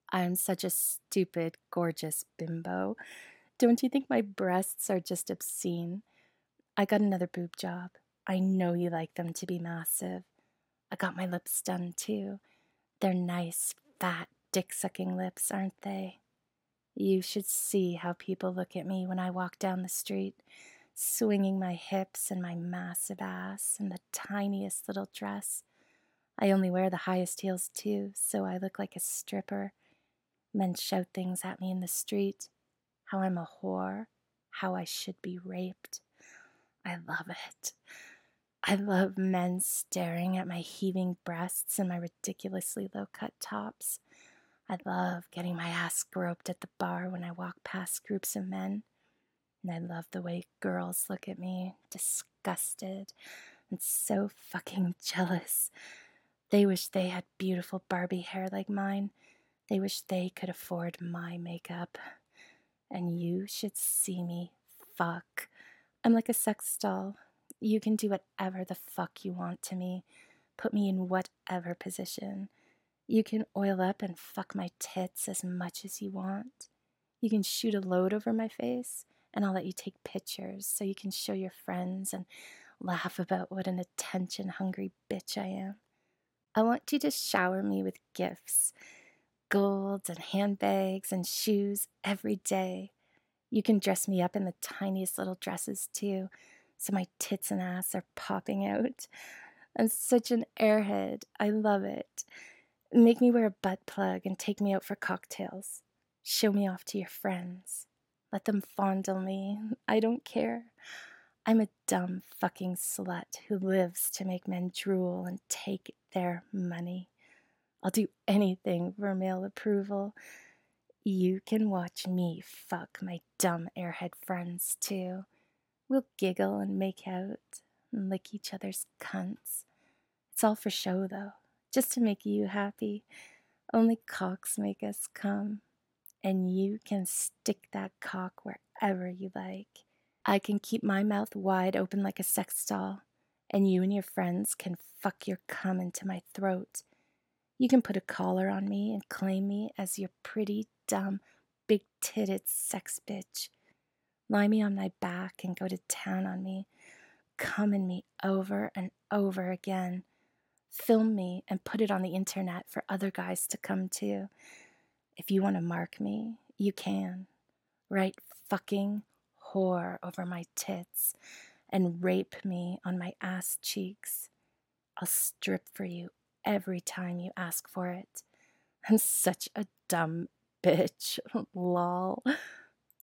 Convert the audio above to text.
I'm such a stupid, gorgeous bimbo. Don't you think my breasts are just obscene? I got another boob job. I know you like them to be massive. I got my lips done too. They're nice, fat, dick sucking lips, aren't they? You should see how people look at me when I walk down the street, swinging my hips and my massive ass in the tiniest little dress. I only wear the highest heels too, so I look like a stripper. Men shout things at me in the street, how I'm a whore, how I should be raped. I love it. I love men staring at my heaving breasts and my ridiculously low cut tops. I love getting my ass groped at the bar when I walk past groups of men. And I love the way girls look at me, disgusted and so fucking jealous. They wish they had beautiful Barbie hair like mine. They wish they could afford my makeup. And you should see me fuck. I'm like a sex doll. You can do whatever the fuck you want to me. Put me in whatever position. You can oil up and fuck my tits as much as you want. You can shoot a load over my face, and I'll let you take pictures so you can show your friends and laugh about what an attention-hungry bitch I am. I want you to shower me with gifts, gold and handbags and shoes every day. You can dress me up in the tiniest little dresses too, so my tits and ass are popping out. I'm such an airhead. I love it. Make me wear a butt plug and take me out for cocktails. Show me off to your friends. Let them fondle me. I don't care. I'm a dumb fucking slut who lives to make men drool and take their money. I'll do anything for male approval. You can watch me fuck my dumb airhead friends too. We'll giggle and make out and lick each other's cunts. It's all for show though, just to make you happy. Only cocks make us come, and you can stick that cock wherever you like. I can keep my mouth wide open like a sex doll, and you and your friends can fuck your cum into my throat. You can put a collar on me and claim me as your pretty, dumb, big-titted sex bitch. Lie me on my back and go to town on me. Come in me over and over again. Film me and put it on the internet for other guys to come to. If you want to mark me, you can. Write fucking whore over my tits and rape me on my ass cheeks. I'll strip for you every time you ask for it. I'm such a dumb bitch. Lol.